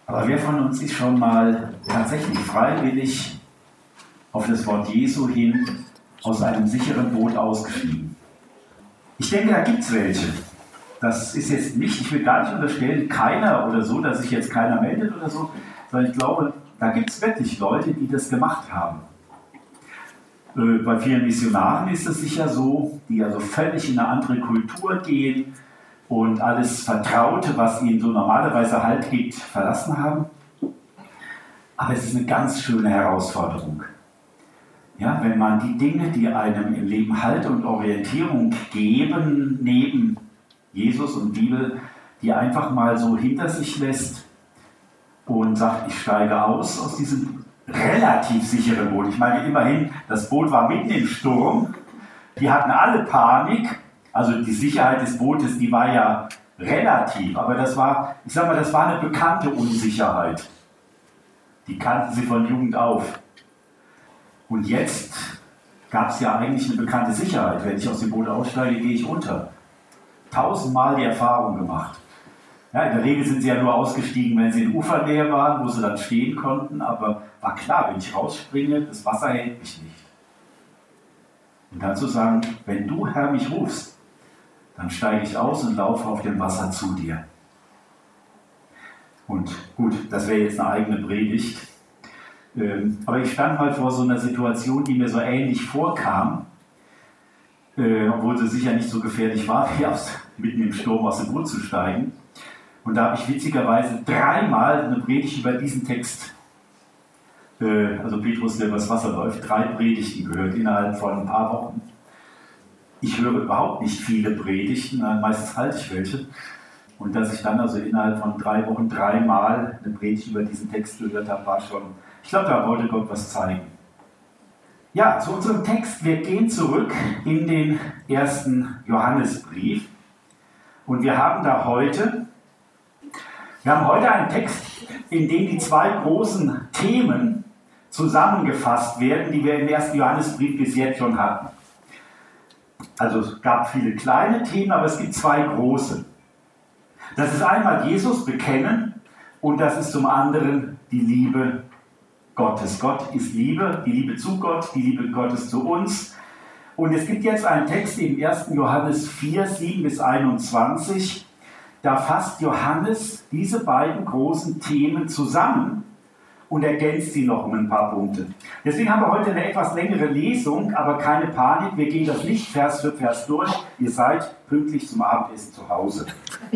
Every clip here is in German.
Aber wer von uns ist schon mal tatsächlich freiwillig auf das Wort Jesu hin aus einem sicheren Boot ausgestiegen? Ich denke, da gibt es welche. Das ist jetzt nicht, ich will gar nicht unterstellen, keiner oder so, dass sich jetzt keiner meldet oder so, sondern ich glaube, da gibt es wirklich Leute, die das gemacht haben. Bei vielen Missionaren ist es sicher so, die also völlig in eine andere Kultur gehen und alles Vertraute, was ihnen so normalerweise Halt gibt, verlassen haben. Aber es ist eine ganz schöne Herausforderung. Ja, wenn man die Dinge, die einem im Leben Halt und Orientierung geben, neben Jesus und Bibel, die einfach mal so hinter sich lässt und sagt, ich steige aus diesem relativ sicheren Boot. Ich meine immerhin, das Boot war mitten im Sturm, die hatten alle Panik, also die Sicherheit des Bootes, die war ja relativ, aber das war, ich sag mal, das war eine bekannte Unsicherheit. Die kannten sie von Jugend auf. Und jetzt gab es ja eigentlich eine bekannte Sicherheit. Wenn ich aus dem Boot aussteige, gehe ich unter. 1000-mal die Erfahrung gemacht. Ja, in der Regel sind sie ja nur ausgestiegen, wenn sie in Ufernähe waren, wo sie dann stehen konnten. Aber war klar, wenn ich rausspringe, das Wasser hält mich nicht. Und dann zu sagen, wenn du, Herr, mich rufst, dann steige ich aus und laufe auf dem Wasser zu dir. Und gut, das wäre jetzt eine eigene Predigt. Aber ich stand mal vor so einer Situation, die mir so ähnlich vorkam, obwohl sie sicher nicht so gefährlich war, wie mitten im Sturm aus dem Boot zu steigen. Und da habe ich witzigerweise 3-mal eine Predigt über diesen Text, also Petrus, der übers Wasser läuft, 3 Predigten gehört innerhalb von ein paar Wochen. Ich höre überhaupt nicht viele Predigten, meistens halte ich welche. Und dass ich dann also innerhalb von 3 Wochen 3-mal eine Predigt über diesen Text gehört habe, war schon, ich glaube, da wollte Gott was zeigen. Ja, zu unserem Text. Wir gehen zurück in den 1. Johannesbrief. Und wir haben heute einen Text, in dem die 2 großen Themen zusammengefasst werden, die wir im 1. Johannesbrief bis jetzt schon hatten. Also es gab viele kleine Themen, aber es gibt 2 große. Das ist einmal Jesus bekennen und das ist zum anderen die Liebe Gottes. Gott ist Liebe, die Liebe zu Gott, die Liebe Gottes zu uns. Und es gibt jetzt einen Text im 1. Johannes 4, 7 bis 21. Da fasst Johannes diese beiden großen Themen zusammen und ergänzt sie noch um ein paar Punkte. Deswegen haben wir heute eine etwas längere Lesung, aber keine Panik, wir gehen das nicht Vers für Vers durch. Ihr seid pünktlich zum Abendessen zu Hause.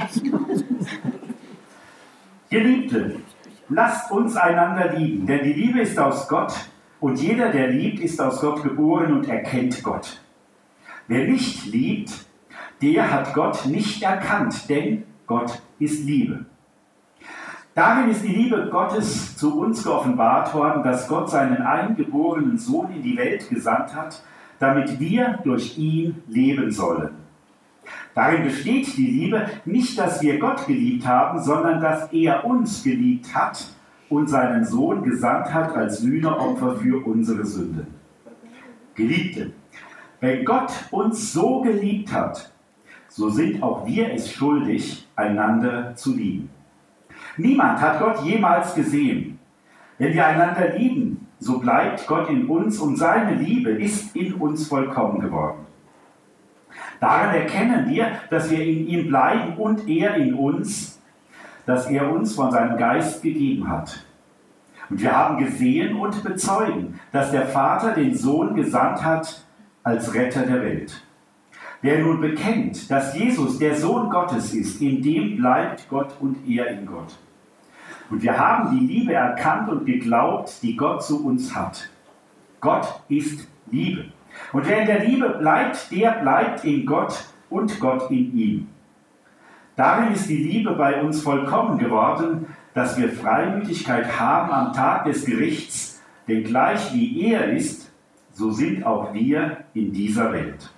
Geliebte, lasst uns einander lieben, denn die Liebe ist aus Gott und jeder, der liebt, ist aus Gott geboren und erkennt Gott. Wer nicht liebt, der hat Gott nicht erkannt, denn Gott ist Liebe. Darin ist die Liebe Gottes zu uns geoffenbart worden, dass Gott seinen eingeborenen Sohn in die Welt gesandt hat, damit wir durch ihn leben sollen. Darin besteht die Liebe, nicht, dass wir Gott geliebt haben, sondern dass er uns geliebt hat und seinen Sohn gesandt hat als Sühneopfer für unsere Sünden. Geliebte, wenn Gott uns so geliebt hat, so sind auch wir es schuldig, einander zu lieben. Niemand hat Gott jemals gesehen. Wenn wir einander lieben, so bleibt Gott in uns und seine Liebe ist in uns vollkommen geworden. Daran erkennen wir, dass wir in ihm bleiben und er in uns, dass er uns von seinem Geist gegeben hat. Und wir haben gesehen und bezeugen, dass der Vater den Sohn gesandt hat als Retter der Welt. Wer nun bekennt, dass Jesus der Sohn Gottes ist, in dem bleibt Gott und er in Gott. Und wir haben die Liebe erkannt und geglaubt, die Gott zu uns hat. Gott ist Liebe. Und wer in der Liebe bleibt, der bleibt in Gott und Gott in ihm. Darin ist die Liebe bei uns vollkommen geworden, dass wir Freimütigkeit haben am Tag des Gerichts, denn gleich wie er ist, so sind auch wir in dieser Welt.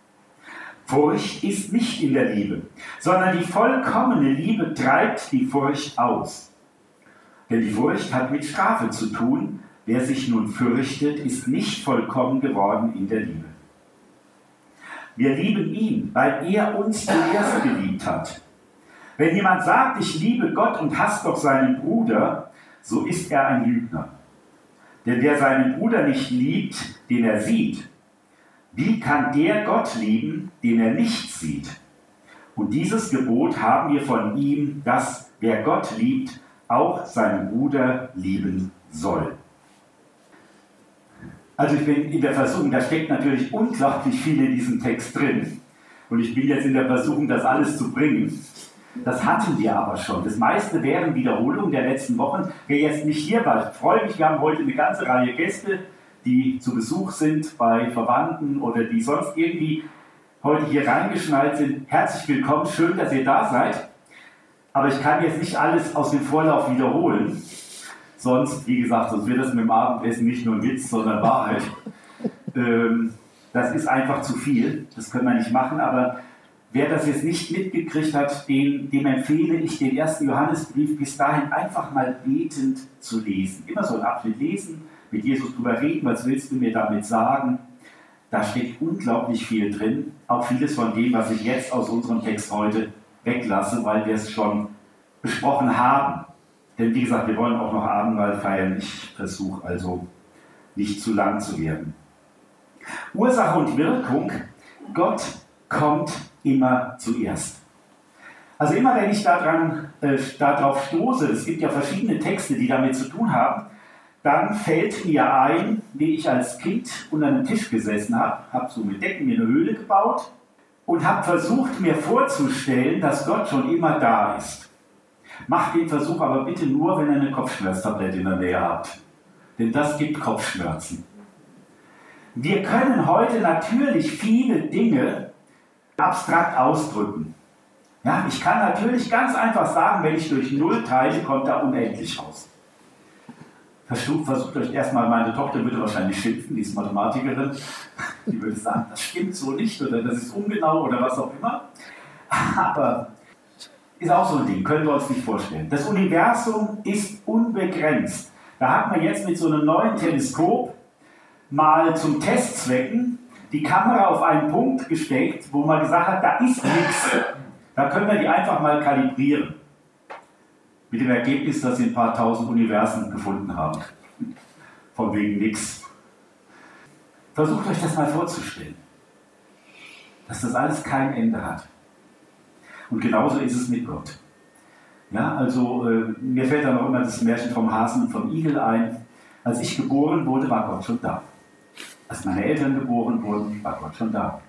Furcht ist nicht in der Liebe, sondern die vollkommene Liebe treibt die Furcht aus. Denn die Furcht hat mit Strafe zu tun. Wer sich nun fürchtet, ist nicht vollkommen geworden in der Liebe. Wir lieben ihn, weil er uns zuerst geliebt hat. Wenn jemand sagt, ich liebe Gott und hasst doch seinen Bruder, so ist er ein Lügner. Denn wer seinen Bruder nicht liebt, den er sieht, wie kann der Gott lieben, den er nicht sieht? Und dieses Gebot haben wir von ihm, dass wer Gott liebt, auch seinen Bruder lieben soll. Also ich bin in der Versuchung, da steckt natürlich unglaublich viel in diesem Text drin. Und ich bin jetzt in der Versuchung, das alles zu bringen. Das hatten wir aber schon. Das meiste wären Wiederholungen der letzten Wochen. Wer jetzt nicht hier war, ich freue mich, wir haben heute eine ganze Reihe Gäste, die zu Besuch sind bei Verwandten oder die sonst irgendwie heute hier reingeschneit sind. Herzlich willkommen, schön, dass ihr da seid. Aber ich kann jetzt nicht alles aus dem Vorlauf wiederholen. Sonst, wie gesagt, sonst wird das mit dem Abendessen nicht nur ein Witz, sondern Wahrheit. Das ist einfach zu viel, das können wir nicht machen, aber wer das jetzt nicht mitgekriegt hat, dem empfehle ich, den 1. Johannesbrief bis dahin einfach mal betend zu lesen. Immer so einen Abschnitt lesen, mit Jesus drüber reden, was willst du mir damit sagen? Da steckt unglaublich viel drin, auch vieles von dem, was ich jetzt aus unserem Text heute weglasse, weil wir es schon besprochen haben. Denn wie gesagt, wir wollen auch noch Abendmahl feiern. Ich versuche also nicht zu lang zu werden. Ursache und Wirkung, Gott kommt immer zuerst. Also immer wenn ich darauf stoße, es gibt ja verschiedene Texte, die damit zu tun haben, dann fällt mir ein, wie ich als Kind unter einem Tisch gesessen habe so mit Decken mir eine Höhle gebaut und habe versucht, mir vorzustellen, dass Gott schon immer da ist. Macht den Versuch aber bitte nur, wenn ihr eine Kopfschmerztablette in der Nähe habt. Denn das gibt Kopfschmerzen. Wir können heute natürlich viele Dinge abstrakt ausdrücken. Ja, ich kann natürlich ganz einfach sagen, wenn ich durch 0 teile, kommt da unendlich raus. Versucht euch erstmal, meine Tochter würde wahrscheinlich schimpfen, die ist Mathematikerin. Die würde sagen, das stimmt so nicht oder das ist ungenau oder was auch immer. Aber ist auch so ein Ding, können wir uns nicht vorstellen. Das Universum ist unbegrenzt. Da hat man jetzt mit so einem neuen Teleskop mal zum Testzwecken die Kamera auf einen Punkt gesteckt, wo man gesagt hat, da ist nichts. Da können wir die einfach mal kalibrieren. Mit dem Ergebnis, dass sie ein paar tausend Universen gefunden haben. Von wegen nichts. Versucht euch das mal vorzustellen. Dass das alles kein Ende hat. Und genauso ist es mit Gott. Ja, also mir fällt dann auch immer das Märchen vom Hasen und vom Igel ein. Als ich geboren wurde, war Gott schon da. Als meine Eltern geboren wurden, war Gott schon da.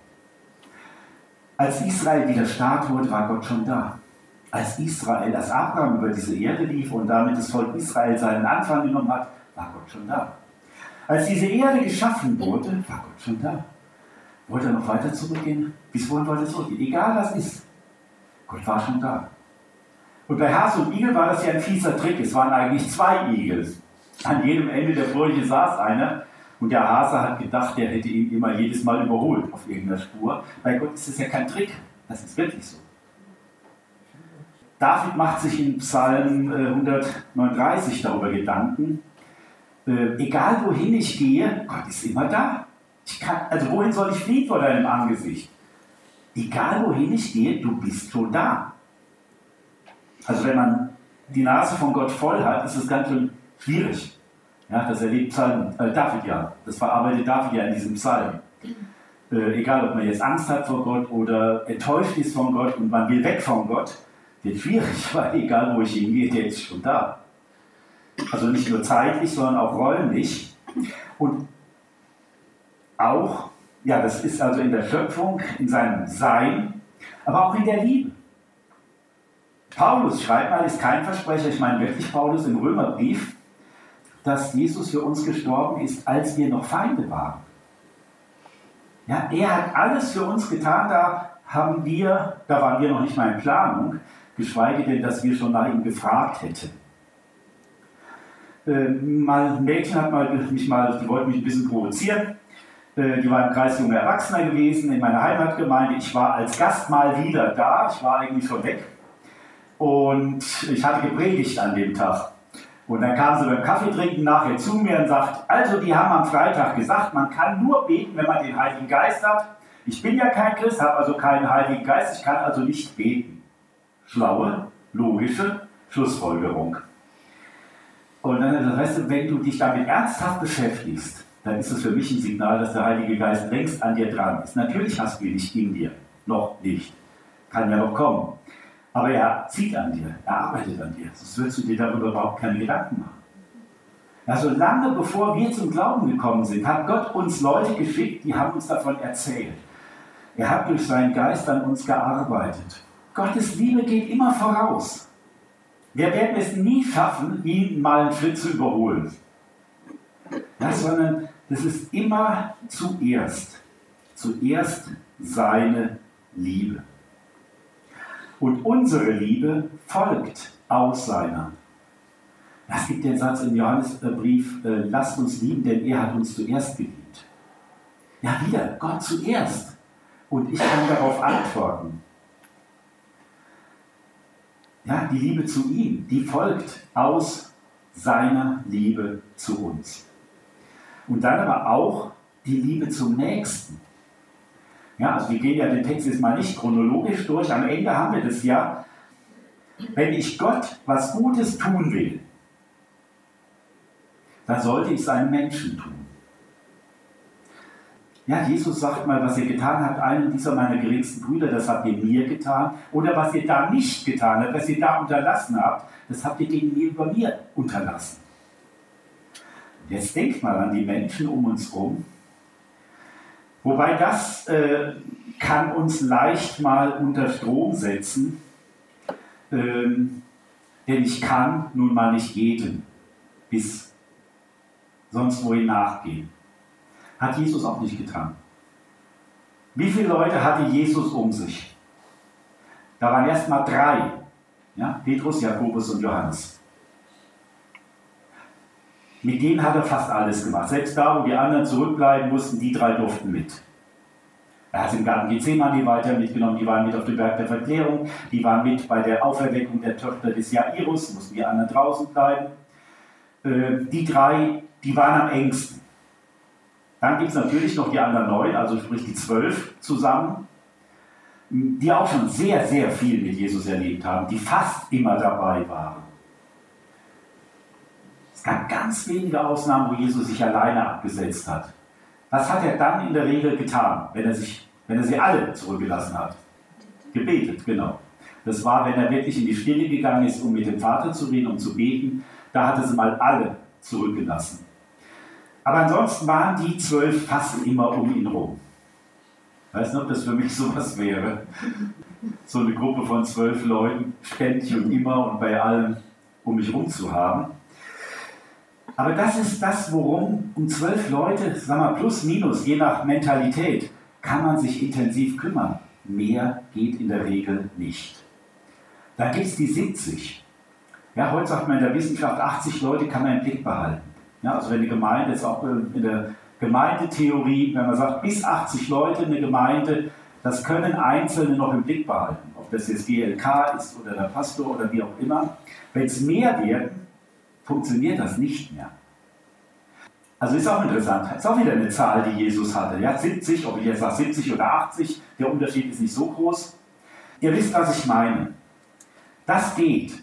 Als Israel wieder Staat wurde, war Gott schon da. Als Abraham über diese Erde lief und damit das Volk Israel seinen Anfang genommen hat, war Gott schon da. Als diese Erde geschaffen wurde, war Gott schon da. Wollte er noch weiter zurückgehen? Bis wohin wollte er zurückgehen? Egal was ist. Gott war schon da. Und bei Hase und Igel war das ja ein fieser Trick. Es waren eigentlich 2 Igel. An jedem Ende der Furche saß einer. Und der Hase hat gedacht, der hätte ihn immer jedes Mal überholt auf irgendeiner Spur. Bei Gott ist es ja kein Trick. Das ist wirklich so. David macht sich in Psalm 139 darüber Gedanken. Egal wohin ich gehe, Gott ist immer da. Also wohin soll ich fliehen vor deinem Angesicht? Egal wohin ich gehe, du bist schon da. Also wenn man die Nase von Gott voll hat, ist es ganz schön schwierig. Ja, das erlebt David ja. Das verarbeitet David ja in diesem Psalm. Egal, ob man jetzt Angst hat vor Gott oder enttäuscht ist von Gott und man will weg von Gott, wird schwierig, weil egal wo ich hingehe, der ist schon da. Also nicht nur zeitlich, sondern auch räumlich. Und auch, ja, das ist also in der Schöpfung, in seinem Sein, aber auch in der Liebe. Paulus schreibt mal, ist kein Versprecher, ich meine wirklich Paulus im Römerbrief, dass Jesus für uns gestorben ist, als wir noch Feinde waren. Ja, er hat alles für uns getan, da waren wir noch nicht mal in Planung, geschweige denn, dass wir schon nach ihm gefragt hätten. Ein Mädchen hat die wollte mich ein bisschen provozieren. Die war im Kreis junger Erwachsener gewesen, in meiner Heimatgemeinde. Ich war als Gast mal wieder da, ich war eigentlich schon weg. Und ich hatte gepredigt an dem Tag. Und dann kam sie beim Kaffeetrinken nachher zu mir und sagt, also die haben am Freitag gesagt, man kann nur beten, wenn man den Heiligen Geist hat. Ich bin ja kein Christ, habe also keinen Heiligen Geist, ich kann also nicht beten. schlaue, logische Schlussfolgerung. Und dann hat er gesagt, weißt du, wenn du dich damit ernsthaft beschäftigst, dann ist es für mich ein Signal, dass der Heilige Geist längst an dir dran ist. Natürlich hast du ihn nicht in dir, noch nicht, kann ja noch kommen. Aber er zieht an dir, er arbeitet an dir, sonst würdest du dir darüber überhaupt keine Gedanken machen. Also lange bevor wir zum Glauben gekommen sind, hat Gott uns Leute geschickt, die haben uns davon erzählt. Er hat durch seinen Geist an uns gearbeitet. Gottes Liebe geht immer voraus. Wir werden es nie schaffen, ihn mal einen Schritt zu überholen. Ja, sondern das ist immer zuerst seine Liebe. Und unsere Liebe folgt aus seiner. Es gibt den Satz im Johannesbrief, lasst uns lieben, denn er hat uns zuerst geliebt. Ja, wieder, Gott zuerst. Und ich kann darauf antworten. Ja, die Liebe zu ihm, die folgt aus seiner Liebe zu uns. Und dann aber auch die Liebe zum Nächsten. Ja, also wir gehen ja den Text jetzt mal nicht chronologisch durch. Am Ende haben wir das ja, wenn ich Gott was Gutes tun will, dann sollte ich es einem Menschen tun. Ja, Jesus sagt mal, was ihr getan habt, einem dieser meiner geringsten Brüder, das habt ihr mir getan. Oder was ihr da nicht getan habt, was ihr da unterlassen habt, das habt ihr gegenüber mir unterlassen. Jetzt denkt mal an die Menschen um uns herum. Wobei das kann uns leicht mal unter Strom setzen, denn ich kann nun mal nicht jedem bis sonst wohin nachgehen. Hat Jesus auch nicht getan. Wie viele Leute hatte Jesus um sich? Da waren erst mal 3. Ja? Petrus, Jakobus und Johannes. Mit denen hat er fast alles gemacht. Selbst da, wo die anderen zurückbleiben mussten, die 3 durften mit. Er hat im Garten Gethsemane weiter mitgenommen, die waren mit auf dem Berg der Verklärung, die waren mit bei der Auferweckung der Tochter des Jairus, mussten die anderen draußen bleiben. Die 3, die waren am engsten. Dann gibt es natürlich noch die anderen 9, also sprich die 12 zusammen, die auch schon sehr, sehr viel mit Jesus erlebt haben, die fast immer dabei waren. Es gab ganz wenige Ausnahmen, wo Jesus sich alleine abgesetzt hat. Was hat er dann in der Regel getan, wenn er sie alle zurückgelassen hat? Gebetet, genau. Das war, wenn er wirklich in die Stille gegangen ist, um mit dem Vater zu reden, um zu beten, da hat er sie mal alle zurückgelassen. Aber ansonsten waren die 12 fast immer um ihn rum. Ich weiß nicht, ob das für mich sowas wäre. So eine Gruppe von 12 Leuten, ständig und immer und bei allem um mich rum zu haben. Aber das ist das, worum um 12 Leute, sagen wir plus, minus, je nach Mentalität, kann man sich intensiv kümmern. Mehr geht in der Regel nicht. Dann gibt es die 70. Ja, heute sagt man in der Wissenschaft, 80 Leute kann man im Blick behalten. Ja, also wenn die Gemeinde, jetzt auch in der Gemeindetheorie, wenn man sagt, bis 80 Leute eine Gemeinde, das können Einzelne noch im Blick behalten. Ob das jetzt GLK ist oder der Pastor oder wie auch immer. Wenn es mehr werden, funktioniert das nicht mehr. Also ist auch interessant, ist auch wieder eine Zahl, die Jesus hatte. Ja, 70, ob ich jetzt sage 70 oder 80, der Unterschied ist nicht so groß. Ihr wisst, was ich meine. Das geht.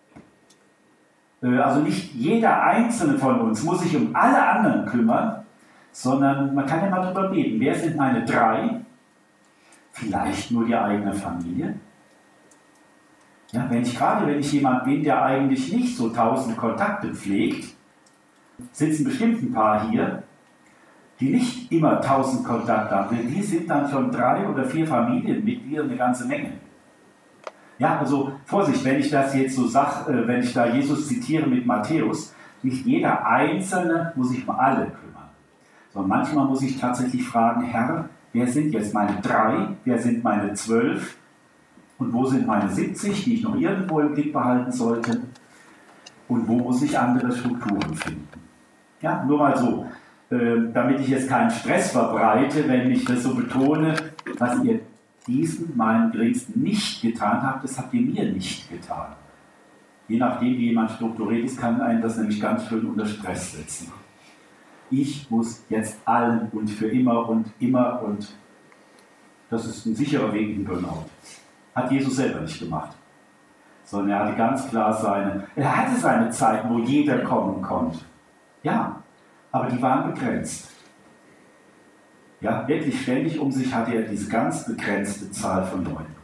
Also nicht jeder Einzelne von uns muss sich um alle anderen kümmern, sondern man kann ja mal drüber beten. Wer sind meine 3? Vielleicht nur die eigene Familie. Ja, wenn ich jemand bin, der eigentlich nicht so 1000 Kontakte pflegt, sitzen bestimmt ein paar hier, die nicht immer 1000 Kontakte haben. Denn die sind dann schon 3 oder 4 Familienmitglieder, eine ganze Menge. Ja, also Vorsicht, wenn ich das jetzt so sage, wenn ich da Jesus zitiere mit Matthäus, nicht jeder Einzelne muss sich um alle kümmern. Sondern manchmal muss ich tatsächlich fragen, Herr, wer sind jetzt meine 3, wer sind meine 12 und wo sind meine 70, die ich noch irgendwo im Blick behalten sollte und wo muss ich andere Strukturen finden. Ja, nur mal so, damit ich jetzt keinen Stress verbreite, wenn ich das so betone, was ihr diesen, meinen Geringsten, nicht getan habt, das habt ihr mir nicht getan. Je nachdem, wie jemand strukturiert ist, kann einen das nämlich ganz schön unter Stress setzen. Ich muss jetzt allen und für immer und das ist ein sicherer Weg in Burnout. Hat Jesus selber nicht gemacht. sondern er hatte ganz klar seine Zeiten, wo jeder kommen konnte. Ja, aber die waren begrenzt. Ja, wirklich ständig um sich hatte er diese ganz begrenzte Zahl von Leuten.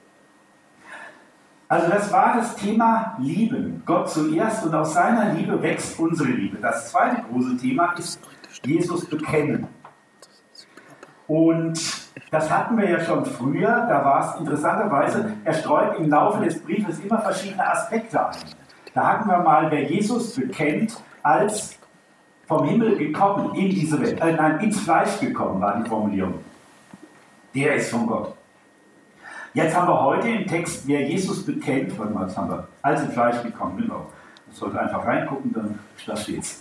Also das war das Thema Lieben. Gott zuerst und aus seiner Liebe wächst unsere Liebe. Das zweite große Thema ist Jesus bekennen. Und das hatten wir ja schon früher, da war es interessanterweise, er streut im Laufe des Briefes immer verschiedene Aspekte ein. Da hatten wir mal, wer Jesus bekennt als vom Himmel gekommen in diese Welt, ins Fleisch gekommen war die Formulierung. Der ist von Gott. Jetzt haben wir heute im Text, wer Jesus bekennt, warte mal, jetzt haben wir als im Fleisch gekommen, genau. Ich sollte einfach reingucken, dann da steht's.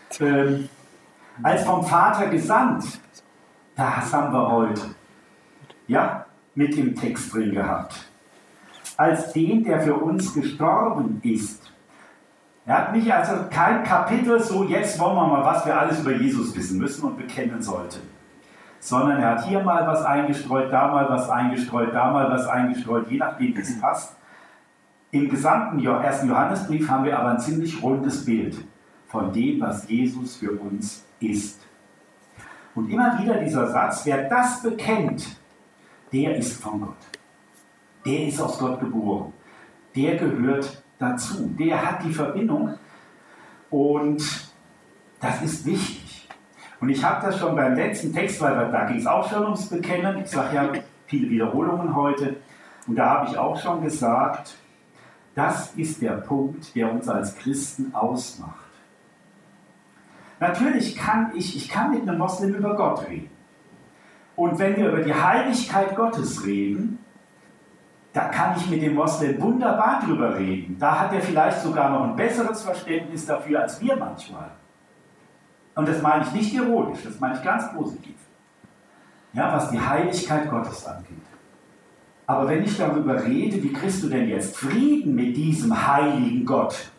Als vom Vater gesandt, das haben wir heute. Ja, mit im Text drin gehabt. Als den, der für uns gestorben ist. Er hat nicht also kein Kapitel, so jetzt wollen wir mal, was wir alles über Jesus wissen müssen und bekennen sollten. Sondern er hat hier mal was eingestreut, da mal was eingestreut, da mal was eingestreut, je nachdem, wie es passt. Im gesamten 1. Johannesbrief haben wir aber ein ziemlich rundes Bild von dem, was Jesus für uns ist. Und immer wieder dieser Satz, wer das bekennt, der ist von Gott. Der ist aus Gott geboren. Der gehört dazu. Der hat die Verbindung und das ist wichtig. Und ich habe das schon beim letzten Text, weil da ging es auch schon ums Bekennen. Ich sage ja viele Wiederholungen heute. Und da habe ich auch schon gesagt, das ist der Punkt, der uns als Christen ausmacht. Natürlich kann ich mit einem Moslem über Gott reden. Und wenn wir über die Heiligkeit Gottes reden, da kann ich mit dem Moslem wunderbar drüber reden. Da hat er vielleicht sogar noch ein besseres Verständnis dafür als wir manchmal. Und das meine ich nicht ironisch, das meine ich ganz positiv. Ja, was die Heiligkeit Gottes angeht. Aber wenn ich darüber rede, wie kriegst du denn jetzt Frieden mit diesem heiligen Gott?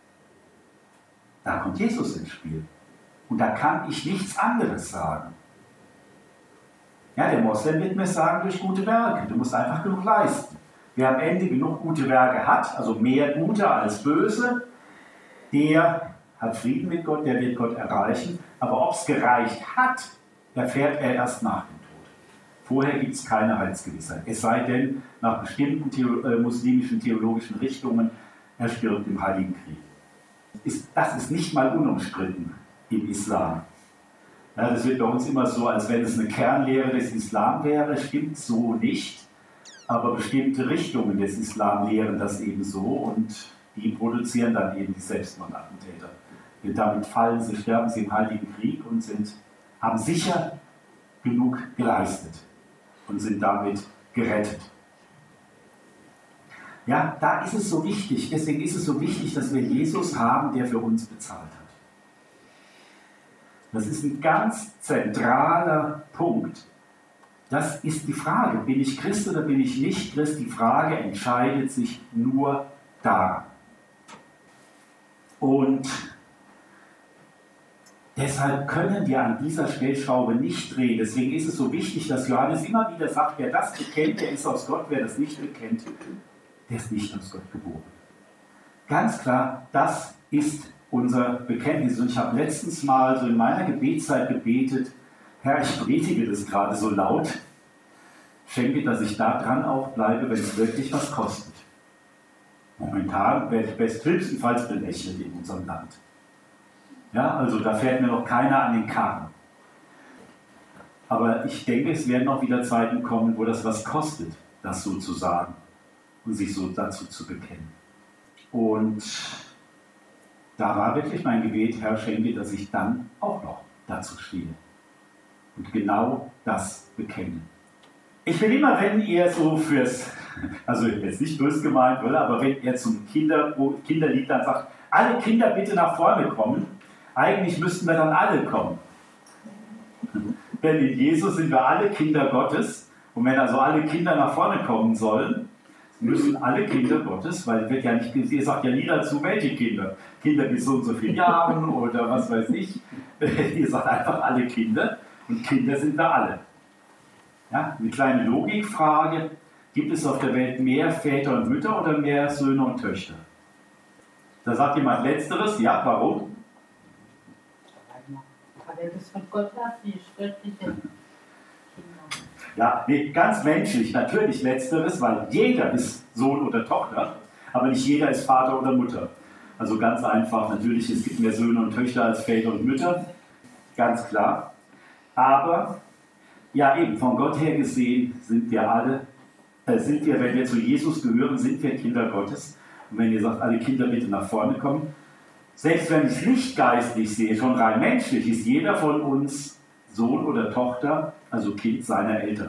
Da kommt Jesus ins Spiel. Und da kann ich nichts anderes sagen. Ja, der Moslem wird mir sagen, durch gute Werke. Du musst einfach genug leisten. Wer am Ende genug gute Werke hat, also mehr gute als böse, der hat Frieden mit Gott, der wird Gott erreichen. Aber ob es gereicht hat, erfährt er erst nach dem Tod. Vorher gibt es keine Heilsgewissheit. Es sei denn, nach bestimmten muslimischen theologischen Richtungen, er stirbt im Heiligen Krieg. Das ist nicht mal unumstritten im Islam. Ja, das wird bei uns immer so, als wenn es eine Kernlehre des Islam wäre. Stimmt so nicht. Aber bestimmte Richtungen des Islam lehren das eben so und die produzieren dann eben die Selbstmordattentäter. Denn damit sterben sie im Heiligen Krieg und haben sicher genug geleistet und sind damit gerettet. Ja, da ist es so wichtig, deswegen ist es so wichtig, dass wir Jesus haben, der für uns bezahlt hat. Das ist ein ganz zentraler Punkt. Das ist die Frage, bin ich Christ oder bin ich nicht Christ? Die Frage entscheidet sich nur daran. Und deshalb können wir an dieser Stellschraube nicht drehen. Deswegen ist es so wichtig, dass Johannes immer wieder sagt, wer das bekennt, der ist aus Gott, wer das nicht bekennt, der ist nicht aus Gott geboren. Ganz klar, das ist unser Bekenntnis. Und ich habe letztens mal so in meiner Gebetszeit gebetet, Herr, ich predige das gerade so laut, schenke, dass ich da dran auch bleibe, wenn es wirklich was kostet. Momentan werde ich höchstenfalls belächelt in unserem Land. Ja, also da fährt mir noch keiner an den Karren. Aber ich denke, es werden auch wieder Zeiten kommen, wo das was kostet, das so zu sagen und sich so dazu zu bekennen. Und da war wirklich mein Gebet, Herr, schenke, dass ich dann auch noch dazu stehe und genau das bekenne. Ich will immer, wenn ihr so also jetzt nicht böse gemeint, aber wenn ihr zum Kinderlied dann sagt, alle Kinder bitte nach vorne kommen, eigentlich müssten wir dann alle kommen. Denn in Jesus sind wir alle Kinder Gottes und wenn also alle Kinder nach vorne kommen sollen, müssen alle Kinder Gottes, weil wird ja nicht, ihr sagt ja nie dazu, welche Kinder. Kinder bis so und so vielen Jahren oder was weiß ich. Ihr sagt einfach alle Kinder und Kinder sind wir alle. Ja, eine kleine Logikfrage. Gibt es auf der Welt mehr Väter und Mütter oder mehr Söhne und Töchter? Da sagt jemand Letzteres. Ja, warum? Weil das von Gott hat, die göttliche Kinder. Ja, nee, ganz menschlich, natürlich Letzteres, weil jeder ist Sohn oder Tochter, aber nicht jeder ist Vater oder Mutter. Also ganz einfach, natürlich, es gibt mehr Söhne und Töchter als Väter und Mütter, ganz klar. Aber, ja eben, von Gott her gesehen sind wir alle, wenn wir zu Jesus gehören, sind wir Kinder Gottes. Und wenn ihr sagt, alle Kinder bitte nach vorne kommen, selbst wenn ich es nicht geistlich sehe, schon rein menschlich, ist jeder von uns Sohn oder Tochter, also Kind seiner Eltern.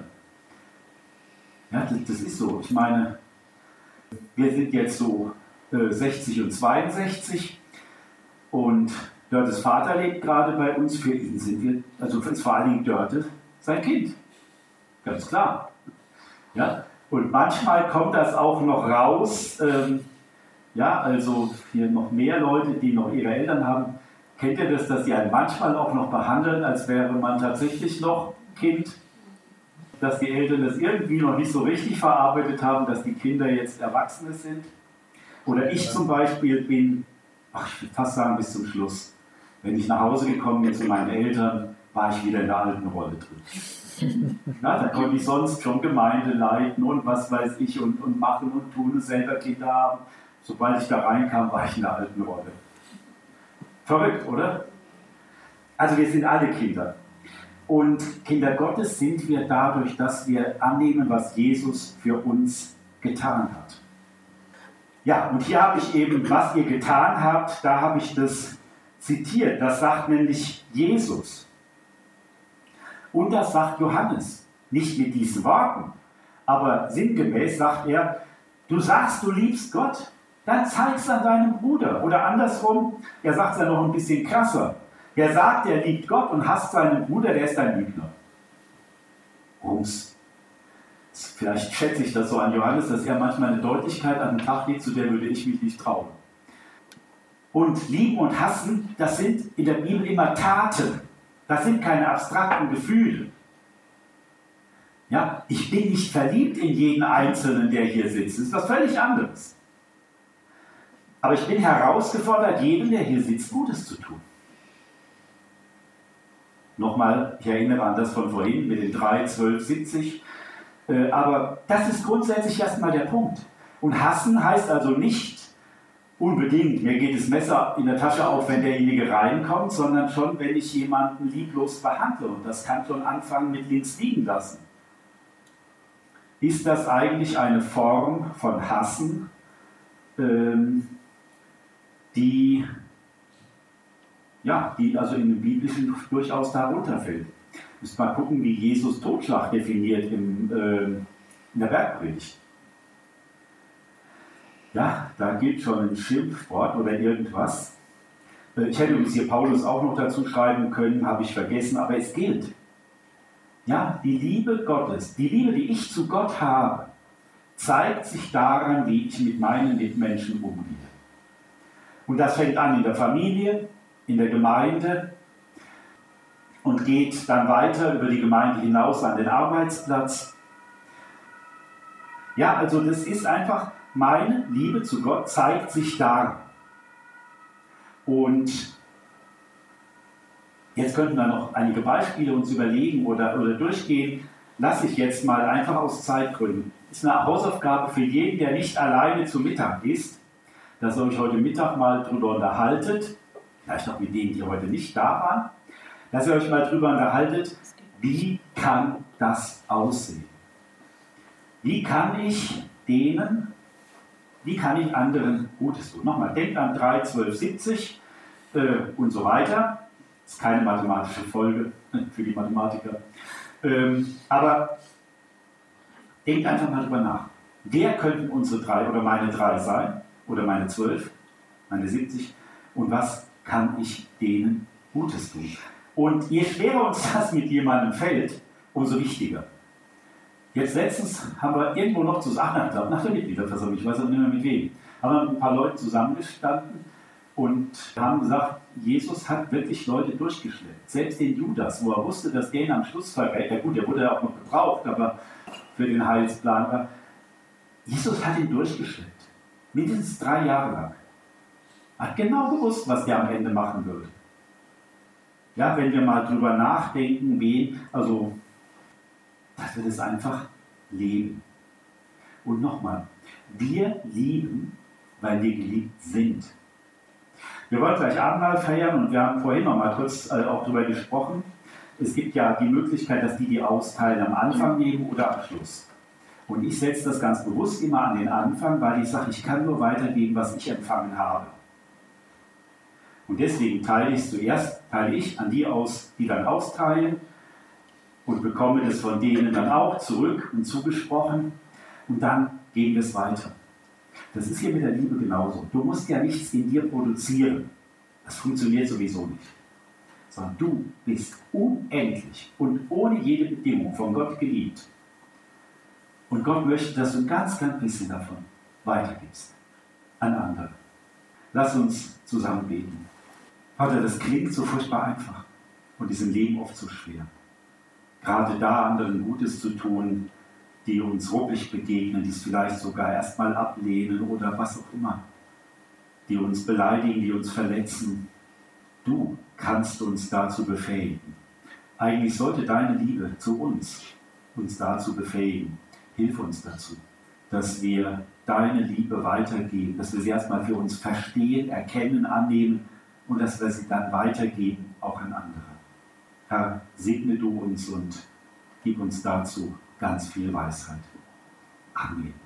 Ja, das ist so. Ich meine, wir sind jetzt so 60 und 62 und Dörtes Vater lebt gerade bei uns. Für ihn sind wir, also für uns vor allen Dingen Dörte, sein Kind. Ganz klar. Ja? Und manchmal kommt das auch noch raus. Ja, also hier noch mehr Leute, die noch ihre Eltern haben. Kennt ihr das, dass die einen manchmal auch noch behandeln, als wäre man tatsächlich noch Kind? Dass die Eltern das irgendwie noch nicht so richtig verarbeitet haben, dass die Kinder jetzt Erwachsene sind? Oder ich zum Beispiel bin, ich würde fast sagen bis zum Schluss, wenn ich nach Hause gekommen bin zu meinen Eltern, war ich wieder in der alten Rolle drin. Na, da konnte ich sonst schon Gemeinde leiten und was weiß ich und machen und tun und selber Kinder haben. Sobald ich da reinkam, war ich in der alten Rolle. Verrückt, oder? Also wir sind alle Kinder. Und Kinder Gottes sind wir dadurch, dass wir annehmen, was Jesus für uns getan hat. Ja, und hier habe ich eben, was ihr getan habt, da habe ich das zitiert. Das sagt nämlich Jesus. Und das sagt Johannes. Nicht mit diesen Worten, aber sinngemäß sagt er, du sagst, du liebst Gott, dann zeig's an deinem Bruder. Oder andersrum, er sagt es ja noch ein bisschen krasser. Er sagt, er liebt Gott und hasst seinen Bruder, der ist ein Lügner. Rums. Vielleicht schätze ich das so an Johannes, dass er manchmal eine Deutlichkeit an den Tag legt, zu der würde ich mich nicht trauen. Und lieben und hassen, das sind in der Bibel immer Taten. Das sind keine abstrakten Gefühle. Ja, ich bin nicht verliebt in jeden Einzelnen, der hier sitzt. Das ist was völlig anderes. Aber ich bin herausgefordert, jedem, der hier sitzt, Gutes zu tun. Nochmal, ich erinnere an das von vorhin mit den 3, 12, 70. Aber das ist grundsätzlich erstmal der Punkt. Und hassen heißt also nicht unbedingt, mir geht das Messer in der Tasche auf, wenn derjenige reinkommt, sondern schon, wenn ich jemanden lieblos behandle. Und das kann schon anfangen mit links liegen lassen. Ist das eigentlich eine Form von Hassen, die also in dem Biblischen durchaus darunter fällt? Müsst mal gucken, wie Jesus Totschlag definiert in der Bergpredigt. Ja, da gilt schon ein Schimpfwort oder irgendwas. Ich hätte übrigens hier Paulus auch noch dazu schreiben können, habe ich vergessen, aber es gilt. Ja, die Liebe Gottes, die Liebe, die ich zu Gott habe, zeigt sich daran, wie ich mit meinen Mitmenschen umgehe. Und das fängt an in der Familie, in der Gemeinde und geht dann weiter über die Gemeinde hinaus an den Arbeitsplatz. Ja, also das ist einfach, meine Liebe zu Gott zeigt sich daran. Und jetzt könnten wir noch einige Beispiele uns überlegen oder durchgehen. Lasse ich jetzt mal einfach aus Zeitgründen. Das ist eine Hausaufgabe für jeden, der nicht alleine zu Mittag isst, dass ihr euch heute Mittag mal drüber unterhaltet, vielleicht auch mit denen, die heute nicht da waren, dass ihr euch mal drüber unterhaltet, wie kann das aussehen? Wie kann ich anderen Gutes tun? Nochmal, denkt an 3, 12, 70 und so weiter. Das ist keine mathematische Folge für die Mathematiker. Aber denkt einfach mal drüber nach. Wer könnten unsere 3 oder meine 3 sein? Oder meine 12, meine 70? Und was kann ich denen Gutes tun? Und je schwerer uns das mit jemandem fällt, umso wichtiger. Jetzt letztens haben wir irgendwo noch zusammen, nach der Mitgliederversammlung, ich weiß auch nicht mehr mit wem, haben wir mit ein paar Leuten zusammengestanden und haben gesagt, Jesus hat wirklich Leute durchgeschleppt. Selbst den Judas, wo er wusste, dass der ihn am Schluss verrät, ja gut, der wurde ja auch noch gebraucht, aber für den Heilsplan. Jesus hat ihn durchgeschleppt. Mindestens 3 Jahre lang. Hat genau gewusst, was der am Ende machen würde. Ja, wenn wir mal drüber nachdenken, dass wir das einfach leben. Und nochmal, wir lieben, weil wir geliebt sind. Wir wollen gleich Abendmahl feiern und wir haben vorhin noch mal kurz auch darüber gesprochen. Es gibt ja die Möglichkeit, dass die austeilen am Anfang nehmen oder am Schluss. Und ich setze das ganz bewusst immer an den Anfang, weil ich sage, ich kann nur weitergeben, was ich empfangen habe. Und deswegen teile ich an die aus, die dann austeilen und bekomme das von denen dann auch zurück und zugesprochen und dann geben wir es weiter. Das ist hier mit der Liebe genauso. Du musst ja nichts in dir produzieren. Das funktioniert sowieso nicht. Sondern du bist unendlich und ohne jede Bedingung von Gott geliebt. Und Gott möchte, dass du ein ganz, ganz bisschen davon weitergibst an andere. Lass uns zusammen beten. Vater, das klingt so furchtbar einfach und ist im Leben oft so schwer. Gerade da anderen Gutes zu tun, die uns ruppig begegnen, die es vielleicht sogar erstmal ablehnen oder was auch immer, die uns beleidigen, die uns verletzen. Du kannst uns dazu befähigen. Eigentlich sollte deine Liebe zu uns dazu befähigen. Hilf uns dazu, dass wir deine Liebe weitergeben, dass wir sie erstmal für uns verstehen, erkennen, annehmen und dass wir sie dann weitergeben, auch an andere. Herr, segne du uns und gib uns dazu ganz viel Weisheit. Amen.